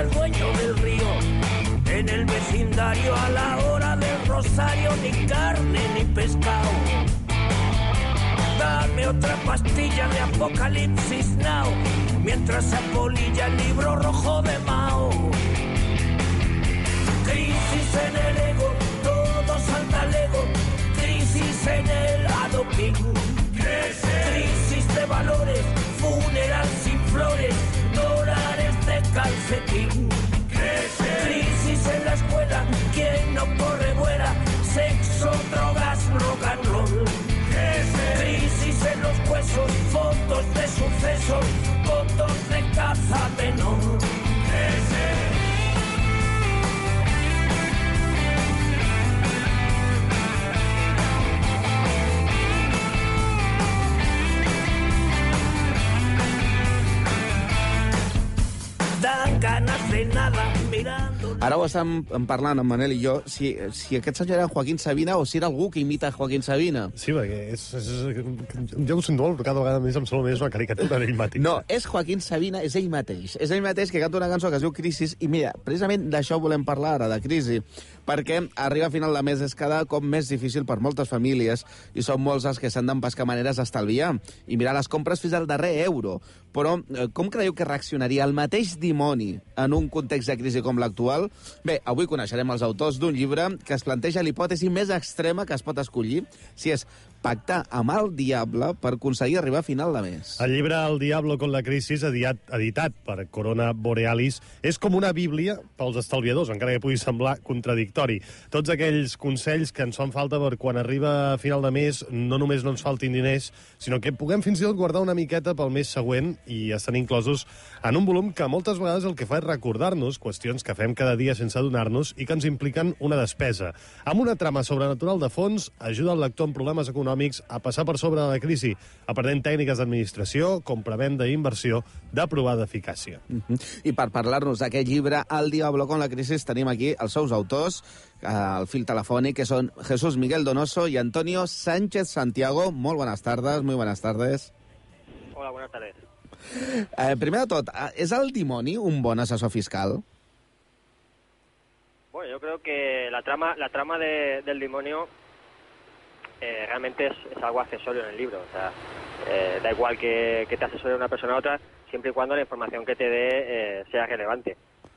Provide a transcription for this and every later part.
al dueño del río. En el vecindario a la hora del rosario ni carne ni pescado. Dame otra pastilla de Apocalipsis Now, mientras apolilla el libro rojo de Mao. Crisis en el ego, todo salta al ego. Crisis en el adopting. Crisis de valores, funeral sin flores, dólares de calcetín. Crisis en la escuela, quien no corre vuela, sexo, drogas, rock and roll. Crisis en los huesos, fotos de sucesos, fotos de caza menor. Dan ganas de nada mirando... Ara ho estem parlant, en Manel i jo, si aquest senyor era Joaquín Sabina o si era algú que imita Joaquín Sabina. Sí, perquè jo ho sento molt, però cada vegada més em sembla més una caricatura d'ell mateix. No, és Joaquín Sabina, és ell mateix. És ell mateix que canta una cançó que es diu Crisis, i mira, precisament d'això volem parlar ara, de crisi, perquè arribar a final de mes és cada cop més difícil per moltes famílies i són molts els que s'han d'empescar maneres d'estalviar i mirar les compres fins al darrer euro. Però com creieu que reaccionaria el mateix dimoni en un context de crisi com l'actual? Bé, avui coneixerem els autors d'un llibre que es planteja l'hipòtesi més extrema que es pot escollir, si és pactar amb el diable per aconseguir arribar a final de mes. El llibre El Diablo con la crisis, editat per Corona Borealis, és com una bíblia pels estalviadors, encara que pugui semblar contradictori. Tots aquells consells que ens fan falta per quan arriba a final de mes no només no ens faltin diners, sinó que puguem fins i tot guardar una miqueta pel mes següent i estan inclosos en un volum que moltes vegades el que fa és recordar-nos qüestions que fem cada dia sense adonar-nos i que ens impliquen una despesa. Amb una trama sobrenatural de fons, ajuda el lector en problemes econòmics a passar per sobre de la crisi, aprenent tècniques d'administració, compra-venda i inversió de provada eficàcia. I per parlar-nos d'aquest llibre, El Diablo con la crisis, tenim aquí els seus autors, al fil telefònic, que són Jesús Miguel Donoso y Antonio Sánchez Santiago. Molt buenas tardes, muy buenas tardes. Hola, buenas tardes. Primer de tot, és el dimoni un bon assessor fiscal? Bueno, yo creo que la trama del demonio realmente es algo accesorio en el libro. O sea, da igual que te asesore una persona a otra, siempre y cuando la información que te dé sea relevante.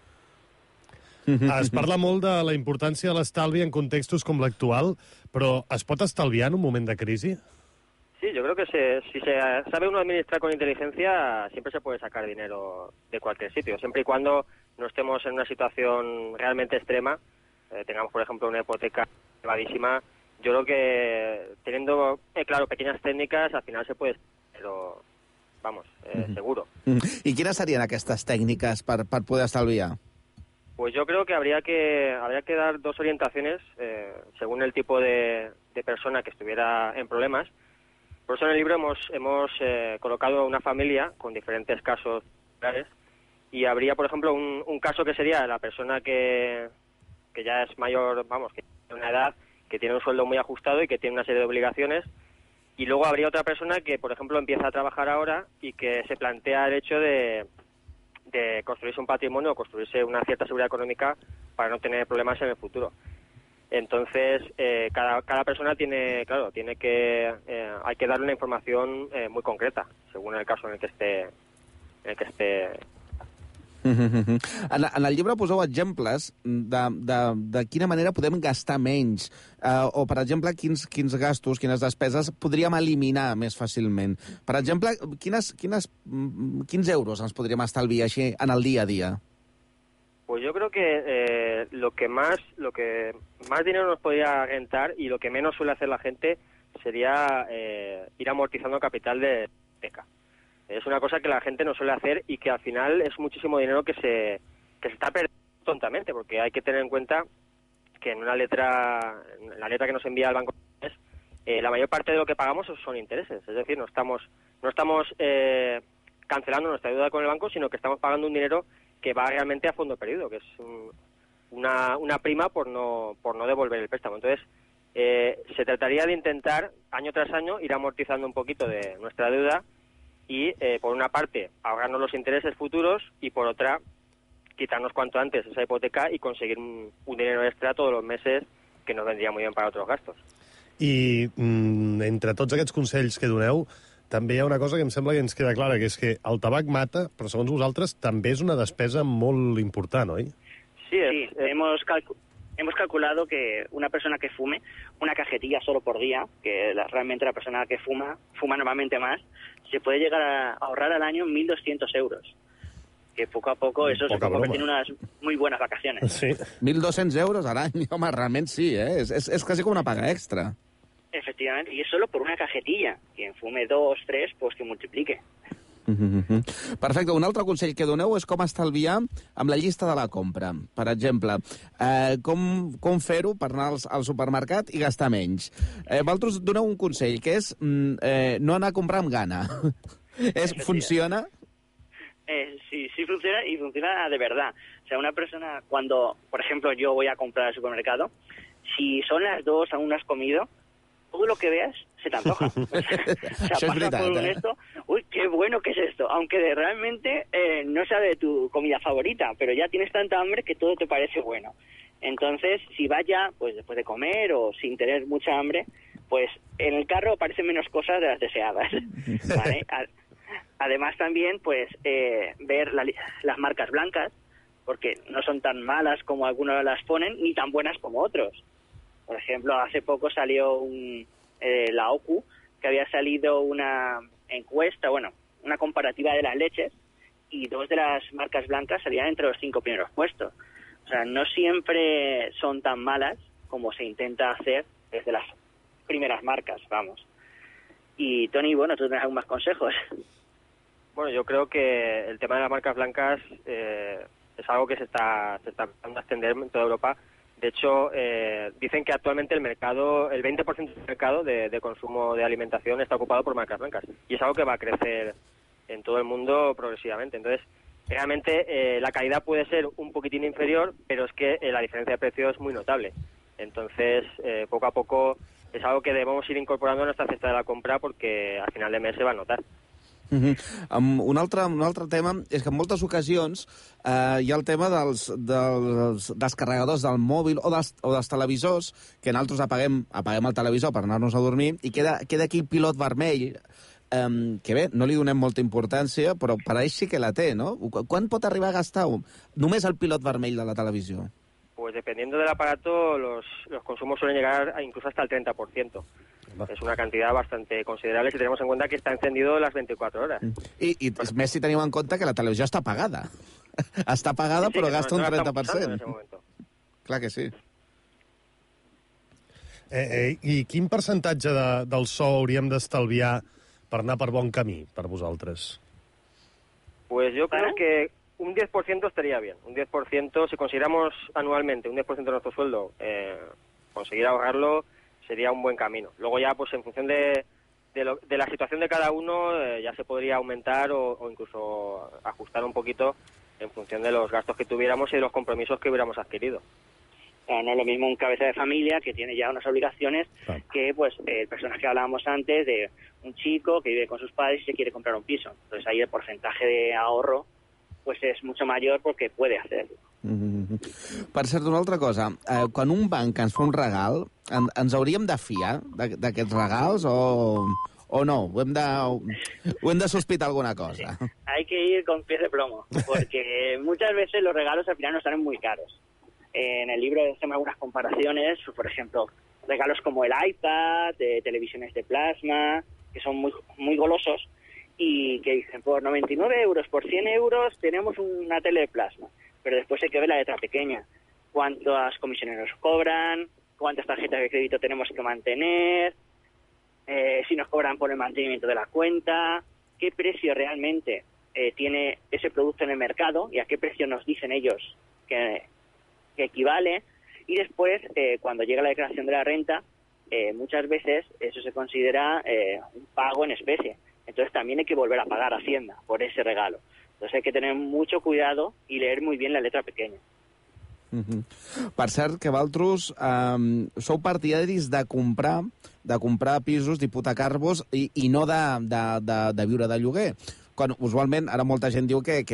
Es parla molt de la importància de l'estalvi en contextos com l'actual, però es pot estalviar en un moment de crisi? Sí, yo creo que si se sabe uno administrar con inteligencia, siempre se puede sacar dinero de cualquier sitio, siempre y cuando no estemos en una situación realmente extrema, tengamos, por ejemplo, una hipoteca elevadísima. Yo creo que teniendo, claro, pequeñas técnicas, al final se puede, pero vamos, seguro. I quines serien aquestes tècniques per poder estalviar? Pues yo creo que habría que dar dos orientaciones según el tipo de persona que estuviera en problemas. Por eso en el libro hemos colocado una familia con diferentes casos claves y habría, por ejemplo, un caso que sería la persona que ya es mayor, vamos, que tiene una edad, que tiene un sueldo muy ajustado y que tiene una serie de obligaciones. Y luego habría otra persona que, por ejemplo, empieza a trabajar ahora y que se plantea el hecho de construirse un patrimonio o construirse una cierta seguridad económica para no tener problemas en el futuro. Entonces, cada persona hay que darle una información muy concreta, según el caso en el que esté. En el llibre poseu exemples de quina manera podem gastar menys, o, per exemple, quins gastos, quines despeses podríem eliminar més fàcilment. Per exemple, quins euros ens podríem estalviar així en el dia a dia? Pues yo creo que lo que más dinero nos podría rentar y lo que menos suele hacer la gente sería ir amortizando capital de hipoteca. Es una cosa que la gente no suele hacer y que al final es muchísimo dinero que se está perdiendo tontamente, porque hay que tener en cuenta que en la letra que nos envía el banco, la mayor parte de lo que pagamos son intereses. Es decir, no estamos cancelando nuestra deuda con el banco, sino que estamos pagando un dinero que va realmente a fondo perdido, que es una prima por no devolver el préstamo. Entonces, se trataría de intentar, año tras año, ir amortizando un poquito de nuestra deuda y, por una parte, ahorrarnos los intereses futuros y, por otra, quitarnos cuanto antes esa hipoteca y conseguir un dinero extra todos los meses que nos vendría muy bien para otros gastos. I entre tots aquests consells que doneu, també hi ha una cosa que em sembla que ens queda clara, que és que el tabac mata, però segons vosaltres també és una despesa molt important, oi? Sí, hemos calculado que una persona que fume una cajetilla solo por día, que realmente la persona que fuma normalmente más, se puede llegar a ahorrar al año 1.200 euros. Que poco a poco eso se convierte en unas muy buenas vacaciones. Sí. 1.200 euros a l'any, home, realment sí, és quasi com una paga extra. Efectivamente, y es solo por una cajetilla. Quien fume 2, 3, pues que multiplique. Perfecte. Un altre consell que doneu és com estalviar amb la llista de la compra. Per exemple, com fer-ho per anar al supermercat i gastar menys. Vosaltres doneu un consell, que és no anar a comprar amb gana. ¿Funciona? Sí funciona, y funciona de verdad. O sea, una persona cuando, por ejemplo, yo voy a comprar al supermercado, si son las 2, aún no has comido, todo lo que veas se te antoja. O sea, pasa por esto, uy, qué bueno que es esto. Aunque realmente no sea de tu comida favorita, pero ya tienes tanta hambre que todo te parece bueno. Entonces, si vas ya, pues después de comer o sin tener mucha hambre, pues en el carro aparecen menos cosas de las deseadas. ¿Vale? Además también, pues, ver las marcas blancas, porque no son tan malas como algunos las ponen, ni tan buenas como otros. Por ejemplo, hace poco salió la OCU, que había salido una encuesta, una comparativa de las leches, y 2 de las marcas blancas salían entre los 5 primeros puestos. O sea, no siempre son tan malas como se intenta hacer desde las primeras marcas, vamos. Y Tony, tú tienes algún más consejos. Bueno, yo creo que el tema de las marcas blancas es algo que se está empezando a extender en toda Europa. De hecho, dicen que actualmente el 20% del mercado de consumo de alimentación está ocupado por marcas blancas. Y es algo que va a crecer en todo el mundo progresivamente. Entonces, realmente la calidad puede ser un poquitín inferior, pero es que la diferencia de precio es muy notable. Entonces, poco a poco es algo que debemos ir incorporando a nuestra cesta de la compra porque al final de mes se va a notar. Un altre tema és que en moltes ocasions hi ha el tema dels descarregadors del mòbil o dels televisors, que nosaltres apaguem el televisor per anar-nos a dormir i queda aquí el pilot vermell, que bé, no li donem molta importància, però per ahí sí que la té, no? Quan pot arribar a gastar només el pilot vermell de la televisió? Pues dependiendo del aparato, los consumos suelen llegar incluso hasta el 30%. Es una cantidad bastante considerable si tenemos en cuenta que está encendido las 24 horas. I més si tenim en compte que la televisió està apagada. Està apagada, sí, però gasta un 30%. Clar que sí. I quin percentatge del sou hauríem d'estalviar per anar per bon camí, per vosaltres? Pues yo creo que un 10% estaría bien. Un 10%, si consideramos anualmente un 10% de nuestro sueldo, conseguir ahorrarlo sería un buen camino. Luego ya, pues en función de la situación de cada uno, ya se podría aumentar o incluso ajustar un poquito en función de los gastos que tuviéramos y de los compromisos que hubiéramos adquirido. No es lo mismo un cabeza de familia que tiene ya unas obligaciones que pues el personaje que hablábamos antes de un chico que vive con sus padres y se quiere comprar un piso. Entonces ahí el porcentaje de ahorro pues es mucho mayor porque puede hacerlo. Per cert, una altra cosa. Quan un banc ens fa un regal, ens hauríem de fiar d'aquests regals o no? Ho hem de sospitar alguna cosa? Sí. Hay que ir con pies de plomo, porque muchas veces los regalos al final nos salen muy caros. En el libro hacemos algunas comparaciones, por ejemplo, regalos como el iPad, televisiones de plasma, que son muy, muy golosos, y que dicen, por 99 euros, por 100 euros tenemos una tele de plasma. Pero después hay que ver la letra pequeña. ¿Cuántas comisiones nos cobran? ¿Cuántas tarjetas de crédito tenemos que mantener? Si nos cobran por el mantenimiento de la cuenta. ¿Qué precio realmente tiene ese producto en el mercado? ¿Y a qué precio nos dicen ellos que equivale? Y después, cuando llega la declaración de la renta, muchas veces eso se considera un pago en especie. Entonces también hay que volver a pagar a Hacienda por ese regalo. Entonces hay que tener mucho cuidado y leer muy bien la letra pequeña. Per cert, que vosaltres sou partidaris de comprar pisos, d'hipotecar-vos i no de viure de lloguer. quan usualment ara molta gent diu que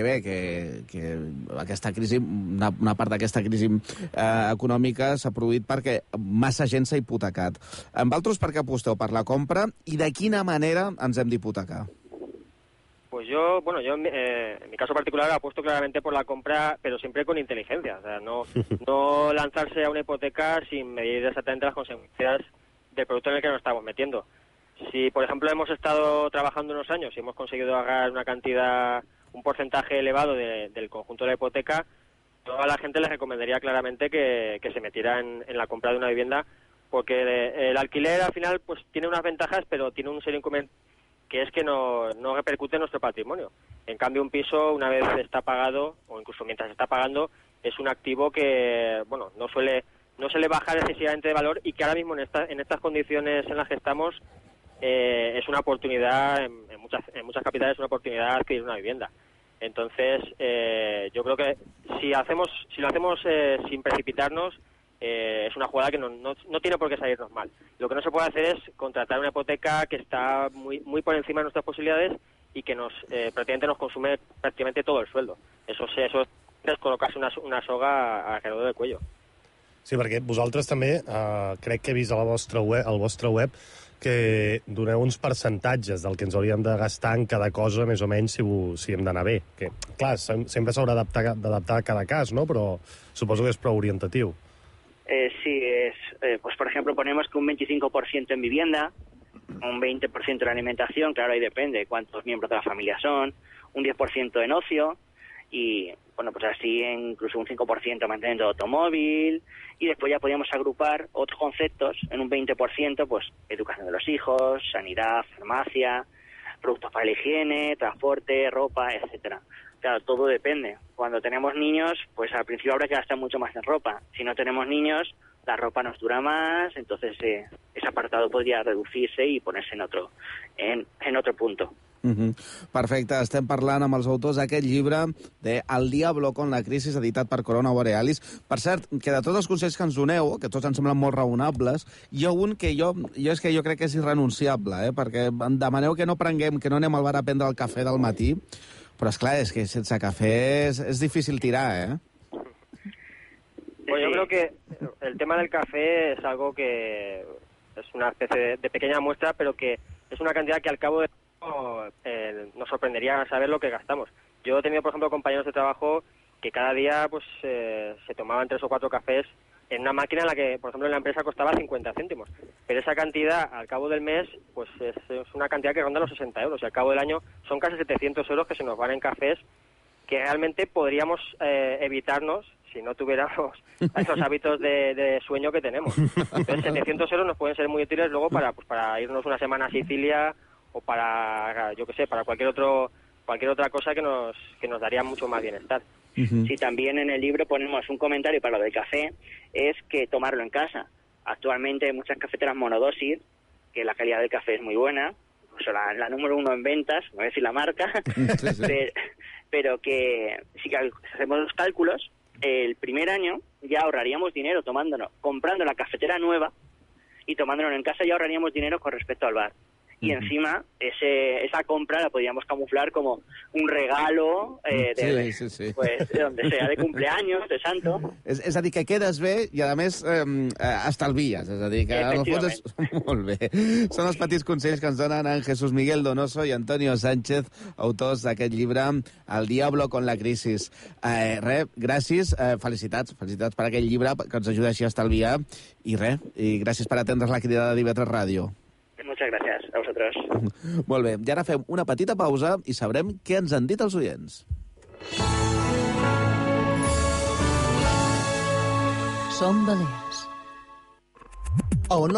aquesta crisi, una part d'aquesta crisi econòmica s'ha produït perquè massa gent s'ha hipotecat. Vosaltres per què aposteu? Per la compra? I de quina manera ens hem d'hipotecar? Pues yo en mi caso particular apuesto claramente por la compra, pero siempre con inteligencia. O sea, no lanzarse a una hipoteca sin medir exactamente las consecuencias del producto en el que nos estamos metiendo. Si, por ejemplo, hemos estado trabajando unos años y hemos conseguido agarrar un porcentaje elevado del conjunto de la hipoteca, toda la gente les recomendaría claramente que se metiera en la compra de una vivienda, porque el alquiler al final pues tiene unas ventajas, pero tiene un serio inconveniente, que es que no repercute en nuestro patrimonio. En cambio, un piso, una vez está pagado, o incluso mientras está pagando, es un activo que, bueno, no suele bajar excesivamente de valor, y que ahora mismo en estas condiciones en las que estamos es una oportunidad, en muchas capitales es una oportunidad de adquirir una vivienda. Entonces, yo creo que si lo hacemos sin precipitarnos, es una jugada que no tiene por qué salirnos mal. Lo que no se puede hacer es contratar una hipoteca que está muy, muy por encima de nuestras posibilidades y que prácticamente nos consume prácticamente todo el sueldo. Eso es colocarse una soga alrededor del cuello. Sí, perquè vosaltres també, crec que he vist al vostre web que doneu uns percentatges del que ens hauríem de gastar en cada cosa, més o menys, si hem d'anar bé. Que, clar, sempre s'haurà d'adaptar a cada cas, ¿no? Però suposo que és prou orientatiu. Sí, pues por ejemplo ponemos que un 25% en vivienda, un 20% en alimentación, claro, ahí depende cuántos miembros de la familia son, un 10% en ocio y, bueno, pues así incluso un 5% mantenimiento de automóvil, y después ya podríamos agrupar otros conceptos en un 20%, pues educación de los hijos, sanidad, farmacia, productos para la higiene, transporte, ropa, etcétera. Claro, todo depende. Cuando tenemos niños, pues al principio habrá que gastar mucho más en ropa. Si no tenemos niños, la ropa nos dura más, entonces ese apartado podria reducir-se i poner-se en otro punto. Perfecte, estem parlant amb els autors d'aquest llibre de El Diablo con la crisis, editat per Corona Borealis. Per cert, que de tots els consells que ens doneu, que tots ens semblen molt raonables, hi ha un que jo crec que és irrenunciable, perquè demaneu que no anem al bar a prendre el cafè del matí, però esclar, és que sense cafè és difícil tirar, Bueno, yo creo que el tema del café es algo que es una especie de pequeña muestra, pero que es una cantidad que al cabo de nos sorprendería saber lo que gastamos. Yo he tenido, por ejemplo, compañeros de trabajo que cada día pues se tomaban 3 o 4 cafés en una máquina en la que, por ejemplo, en la empresa costaba 50 céntimos. Pero esa cantidad, al cabo del mes, pues es una cantidad que ronda los 60 euros. Y al cabo del año son casi 700 euros que se nos van en cafés, que realmente podríamos evitarnos si no tuviéramos esos hábitos de sueño que tenemos. Entonces, 700 euros nos pueden ser muy útiles luego para irnos una semana a Sicilia o para, yo qué sé, para cualquier otra cosa que nos daría mucho más bienestar. Sí, también en el libro ponemos un comentario para lo del café, es que tomarlo en casa. Actualmente hay muchas cafeteras monodosis, que la calidad del café es muy buena, incluso la número 1 en ventas, no voy a decir la marca, pero que si hacemos los cálculos, el primer año ya ahorraríamos dinero comprando la cafetera nueva, y tomándolo en casa ya ahorraríamos dinero con respecto al bar. Y encima esa compra la podríamos camuflar como un regalo pues, de donde sea, de cumpleaños, de santo. És a dir, que quedes bé i, a més, estalvies. És a dir, que en el fons és molt bé. Són els petits consells que ens donen en Jesús Miguel Donoso i Antonio Sánchez, autors d'aquest llibre, El Diablo con la crisis. Gràcies, felicitats per aquell llibre que ens ajuda així a estalviar. I gràcies per atendre's la crida de TV3 Ràdio. Muchas gracias a vosotros. Molt bé, i ara fem una petita pausa i sabrem què ens han dit els oients. Som Balears.